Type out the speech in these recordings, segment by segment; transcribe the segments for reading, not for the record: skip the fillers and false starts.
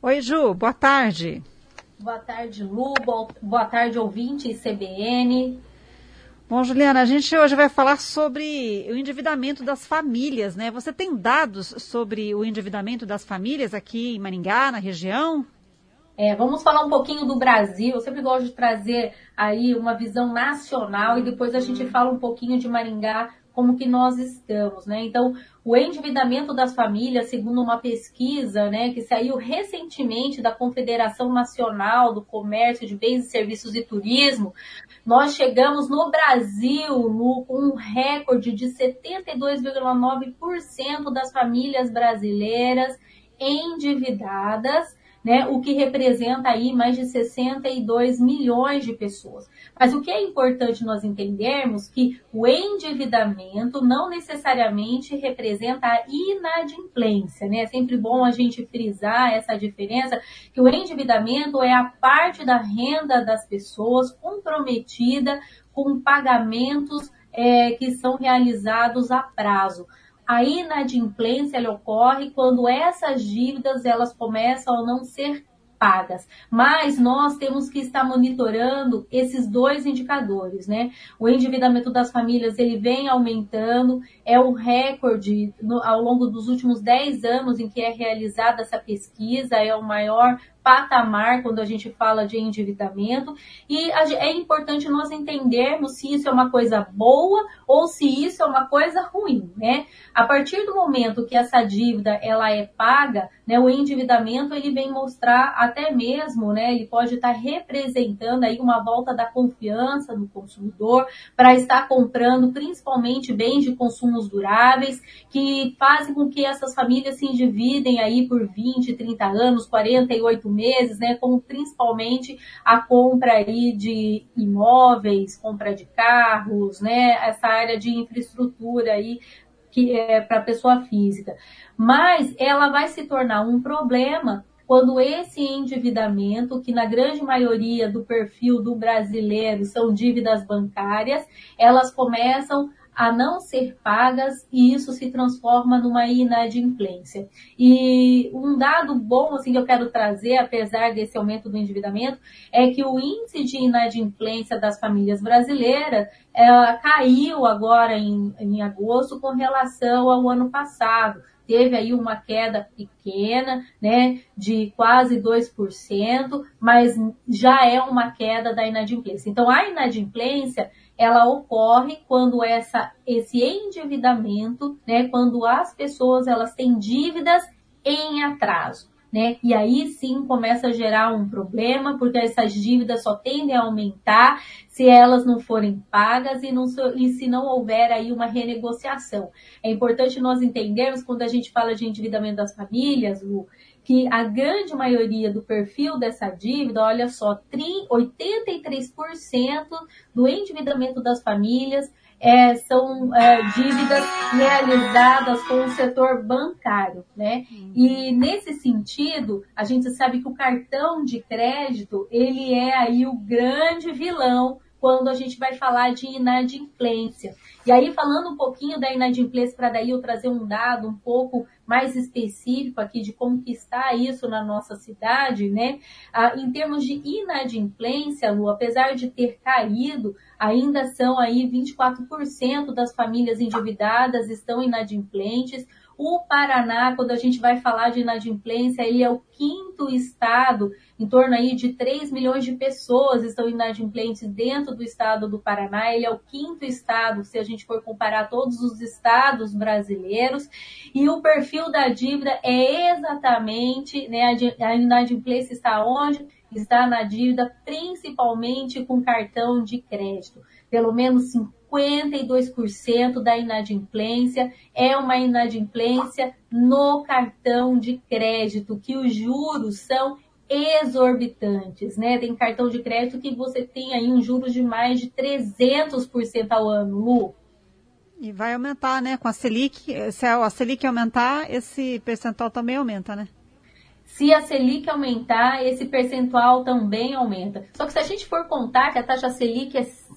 Oi, Ju, boa tarde. Boa tarde, Lu. Boa tarde, ouvinte CBN. Bom, Juliana, a gente hoje vai falar sobre o endividamento das famílias, né? Você tem dados sobre o endividamento das famílias aqui em Maringá, na região? Vamos falar um pouquinho do Brasil. Eu sempre gosto de trazer aí uma visão nacional e depois a gente fala um pouquinho de Maringá, como que nós estamos, né? Então, o endividamento das famílias, segundo uma pesquisa, né, que saiu recentemente da Confederação Nacional do Comércio de Bens e Serviços e Turismo, nós chegamos no Brasil com um recorde de 72,9% das famílias brasileiras endividadas, né, o que representa aí mais de 62 milhões de pessoas. Mas o que é importante nós entendermos que o endividamento não necessariamente representa a inadimplência, né? É sempre bom a gente frisar essa diferença, que o endividamento é a parte da renda das pessoas comprometida com pagamentos que são realizados a prazo. A inadimplência ela ocorre quando essas dívidas elas começam a não ser pagas. Mas nós temos que estar monitorando esses dois indicadores, né? O endividamento das famílias ele vem aumentando, é um recorde ao longo dos últimos 10 anos em que é realizada essa pesquisa, é o maior patamar quando a gente fala de endividamento, e é importante nós entendermos se isso é uma coisa boa ou se isso é uma coisa ruim, né? A partir do momento que essa dívida ela é paga, né, o endividamento ele vem mostrar até mesmo, né, ele pode estar representando aí uma volta da confiança do consumidor para estar comprando principalmente bens de consumos duráveis, que fazem com que essas famílias se endividem aí por 20, 30 anos, 48 meses, né, como principalmente a compra aí de imóveis, compra de carros, né, essa área de infraestrutura aí que é para a pessoa física. Mas ela vai se tornar um problema quando esse endividamento, que na grande maioria do perfil do brasileiro são dívidas bancárias, elas começam a não ser pagas e isso se transforma numa inadimplência. E um dado bom assim, que eu quero trazer, apesar desse aumento do endividamento, é que o índice de inadimplência das famílias brasileiras caiu agora em agosto com relação ao ano passado. Teve aí uma queda pequena, né, de quase 2%, mas já é uma queda da inadimplência. Então, a inadimplência, ela ocorre quando esse endividamento, né, quando as pessoas elas têm dívidas em atraso, né? E aí sim começa a gerar um problema, porque essas dívidas só tendem a aumentar se elas não forem pagas e se não houver aí uma renegociação. É importante nós entendermos, quando a gente fala de endividamento das famílias, Lu, que a grande maioria do perfil dessa dívida, olha só, 83% do endividamento das famílias são dívidas realizadas com o setor bancário, né? E nesse sentido, a gente sabe que o cartão de crédito, ele é aí o grande vilão quando a gente vai falar de inadimplência. E aí, falando um pouquinho da inadimplência, para daí eu trazer um dado um pouco mais específico aqui de como que está isso na nossa cidade, né? Em termos de inadimplência, Lu, apesar de ter caído, ainda são aí 24% das famílias endividadas estão inadimplentes. O Paraná, quando a gente vai falar de inadimplência, ele é o 5º estado, em torno aí de 3 milhões de pessoas estão inadimplentes dentro do estado do Paraná. Ele é o 5º estado, se a gente for comparar todos os estados brasileiros. E o perfil da dívida é exatamente, né, a inadimplência está onde? Está na dívida, principalmente com cartão de crédito. Pelo menos 52% da inadimplência é uma inadimplência no cartão de crédito, que os juros são exorbitantes, né? Tem cartão de crédito que você tem aí um juros de mais de 300% ao ano, Lu. E vai aumentar, né? Com a Selic, se a Selic aumentar, esse percentual também aumenta, né? Se a Selic aumentar, esse percentual também aumenta. Só que se a gente for contar que a taxa Selic é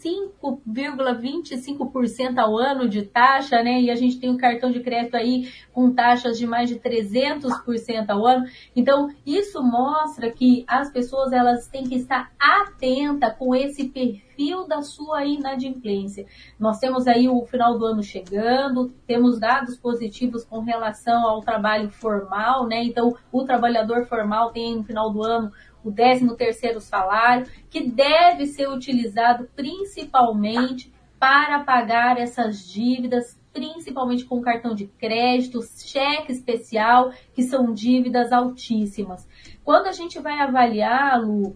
5,25% ao ano de taxa, né? E a gente tem um cartão de crédito aí com taxas de mais de 300% ao ano. Então, isso mostra que as pessoas elas têm que estar atentas com esse perfil da sua inadimplência. Nós temos aí o final do ano chegando, temos dados positivos com relação ao trabalho formal, né? Então, o trabalhador formal tem no final do ano o 13º salário, que deve ser utilizado principalmente para pagar essas dívidas, principalmente com cartão de crédito, cheque especial, que são dívidas altíssimas. Quando a gente vai avaliar, Lu,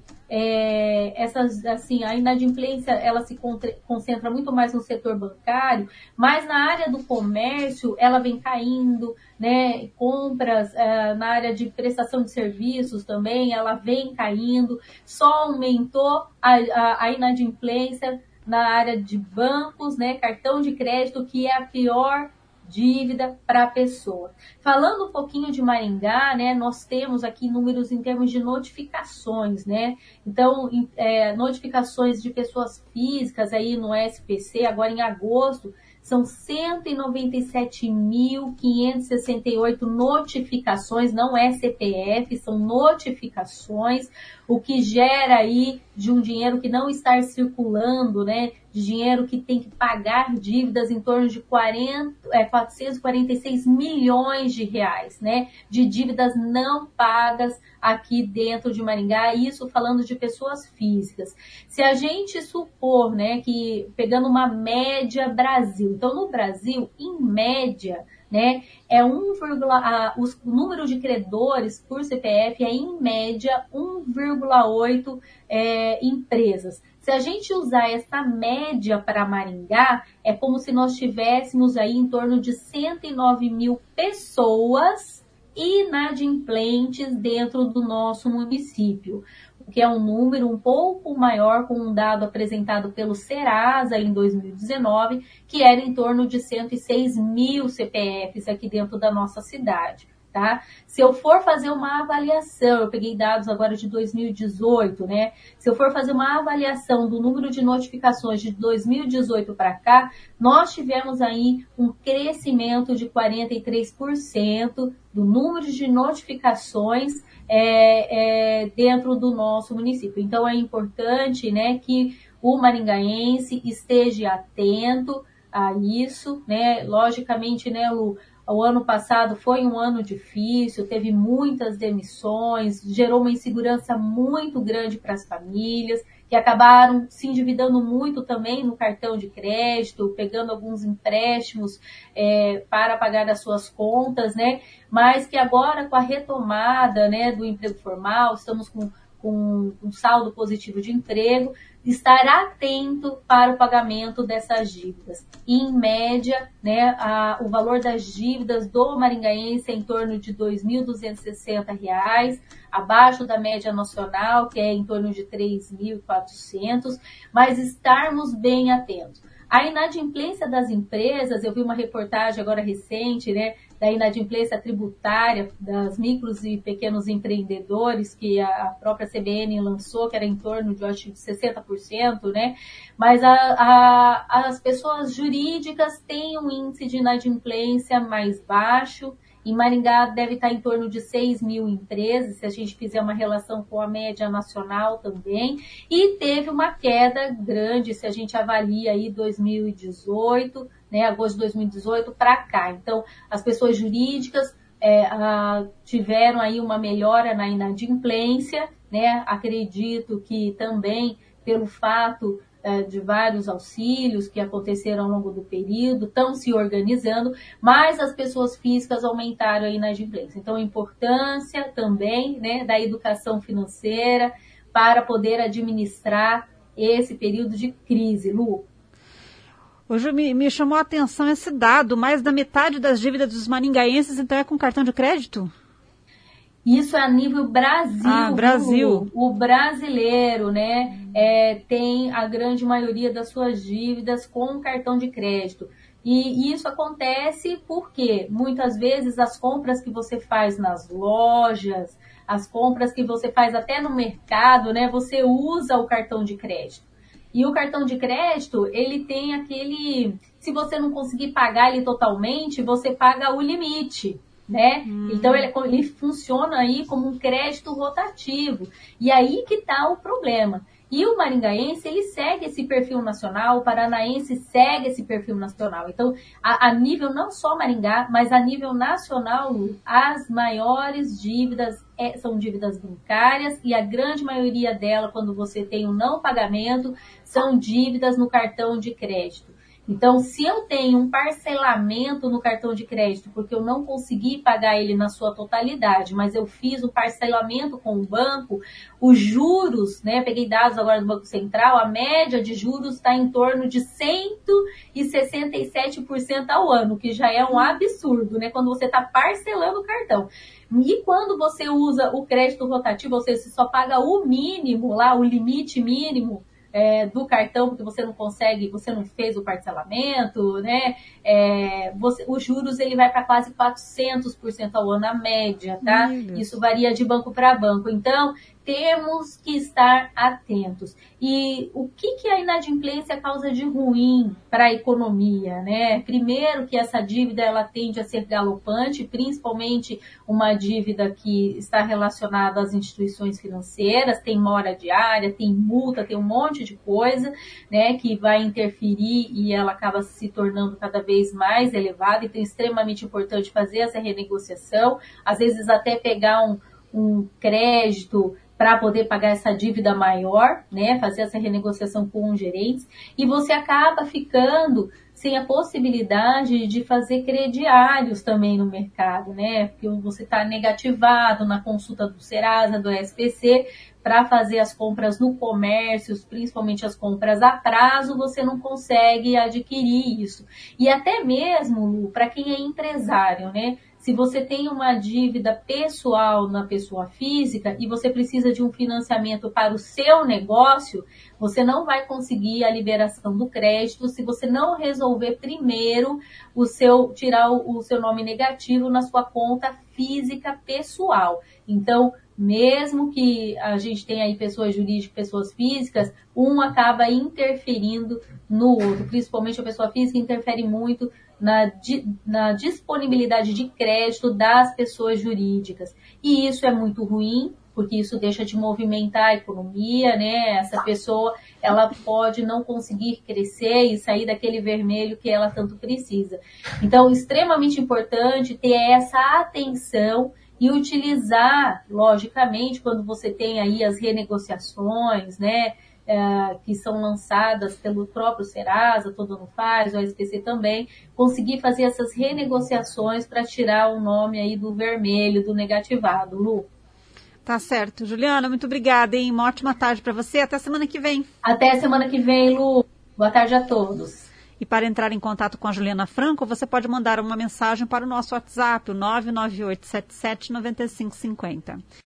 a inadimplência ela se concentra muito mais no setor bancário, mas na área do comércio ela vem caindo, né? Compras na área de prestação de serviços também, ela vem caindo, só aumentou a inadimplência na área de bancos, né? Cartão de crédito, que é a pior dívida para a pessoa. Falando um pouquinho de Maringá, né, nós temos aqui números em termos de notificações, né? Então, notificações de pessoas físicas aí no SPC, agora em agosto, são 197.568 notificações, não é CPF, são notificações, o que gera aí de um dinheiro que não está circulando, né? De dinheiro que tem que pagar dívidas em torno de 446 milhões de reais, né? De dívidas não pagas aqui dentro de Maringá, isso falando de pessoas físicas. Se a gente supor, né, que pegando uma média Brasil, então no Brasil, em média, né, o número de credores por CPF é em média 1,8 empresas. Se a gente usar essa média para Maringá, é como se nós tivéssemos aí em torno de 109 mil pessoas inadimplentes dentro do nosso município, o que é um número um pouco maior com um dado apresentado pelo Serasa em 2019, que era em torno de 106 mil CPFs aqui dentro da nossa cidade. Tá? Se eu for fazer uma avaliação, eu peguei dados agora de 2018, né? Se eu for fazer uma avaliação do número de notificações de 2018 para cá, nós tivemos aí um crescimento de 43% do número de notificações dentro do nosso município. Então, é importante, né, que o maringaense esteja atento a isso, né? Logicamente, né, o ano passado foi um ano difícil, teve muitas demissões, gerou uma insegurança muito grande para as famílias, que acabaram se endividando muito também no cartão de crédito, pegando alguns empréstimos para pagar as suas contas, né? Mas que agora, com a retomada, né, do emprego formal, estamos com um saldo positivo de emprego, estar atento para o pagamento dessas dívidas. Em média, né, o valor das dívidas do maringaense é em torno de R$ 2.260, abaixo da média nacional, que é em torno de 3.400, mas estarmos bem atentos. A inadimplência das empresas, eu vi uma reportagem agora recente, né, da inadimplência tributária das micros e pequenos empreendedores, que a própria CBN lançou, que era em torno de, acho, de 60%, né? Mas as pessoas jurídicas têm um índice de inadimplência mais baixo. Em Maringá deve estar em torno de 6 mil empresas, se a gente fizer uma relação com a média nacional também. E teve uma queda grande, se a gente avalia aí 2018, né, agosto de 2018 para cá. Então, as pessoas jurídicas tiveram aí uma melhora na inadimplência, né? Acredito que também pelo fato de vários auxílios que aconteceram ao longo do período, estão se organizando, mas as pessoas físicas aumentaram a inadimplência. Então, a importância também, né, da educação financeira para poder administrar esse período de crise, Lu. Hoje me chamou a atenção esse dado, mais da metade das dívidas dos maringaenses, então, é com cartão de crédito? Isso é a nível Brasil. Brasil. O brasileiro, né, tem a grande maioria das suas dívidas com cartão de crédito. E isso acontece porque muitas vezes as compras que você faz nas lojas, as compras que você faz até no mercado, né, você usa o cartão de crédito. E o cartão de crédito, ele tem aquele... Se você não conseguir pagar ele totalmente, você paga o limite, né? Então, ele funciona aí como um crédito rotativo. E aí que está o problema. E o maringaense, ele segue esse perfil nacional, o paranaense segue esse perfil nacional. Então, a nível não só Maringá, mas a nível nacional, as maiores dívidas são dívidas bancárias e a grande maioria dela, quando você tem um não pagamento, são dívidas no cartão de crédito. Então, se eu tenho um parcelamento no cartão de crédito, porque eu não consegui pagar ele na sua totalidade, mas eu fiz um parcelamento com o banco, os juros, né? Peguei dados agora do Banco Central, a média de juros está em torno de 167% ao ano, que já é um absurdo, né? Quando você está parcelando o cartão. E quando você usa o crédito rotativo, ou seja, você só paga o mínimo lá, o limite mínimo, do cartão, porque você não consegue, você não fez o parcelamento, né? Os juros, ele vai para quase 400% ao ano, a média, tá? Isso varia de banco para banco. Então, temos que estar atentos. E o que a inadimplência causa de ruim para a economia, né? Primeiro que essa dívida, ela tende a ser galopante, principalmente uma dívida que está relacionada às instituições financeiras, tem mora diária, tem multa, tem um monte de coisa, né, que vai interferir e ela acaba se tornando cada vez mais elevada. Então, é extremamente importante fazer essa renegociação, às vezes até pegar um crédito para poder pagar essa dívida maior, né, fazer essa renegociação com os gerentes, e você acaba ficando sem a possibilidade de fazer crediários também no mercado, né, porque você está negativado na consulta do Serasa, do SPC, para fazer as compras no comércio, principalmente as compras a prazo, você não consegue adquirir isso. E até mesmo para quem é empresário, né? Se você tem uma dívida pessoal na pessoa física e você precisa de um financiamento para o seu negócio, você não vai conseguir a liberação do crédito se você não resolver primeiro tirar o seu nome negativo na sua conta física pessoal. Então, mesmo que a gente tenha aí pessoas jurídicas, pessoas físicas, um acaba interferindo no outro. Principalmente a pessoa física interfere muito na disponibilidade de crédito das pessoas jurídicas. E isso é muito ruim, porque isso deixa de movimentar a economia, né? Essa pessoa, ela pode não conseguir crescer e sair daquele vermelho que ela tanto precisa. Então, extremamente importante ter essa atenção e utilizar, logicamente, quando você tem aí as renegociações, né? Que são lançadas pelo próprio Serasa, Todo Mundo Faz, o SPC também, conseguir fazer essas renegociações para tirar o nome aí do vermelho, do negativado. Lu? Tá certo. Juliana, muito obrigada, hein? Uma ótima tarde para você. Até semana que vem. Até semana que vem, Lu. Boa tarde a todos. E para entrar em contato com a Juliana Franco, você pode mandar uma mensagem para o nosso WhatsApp, o 998779550.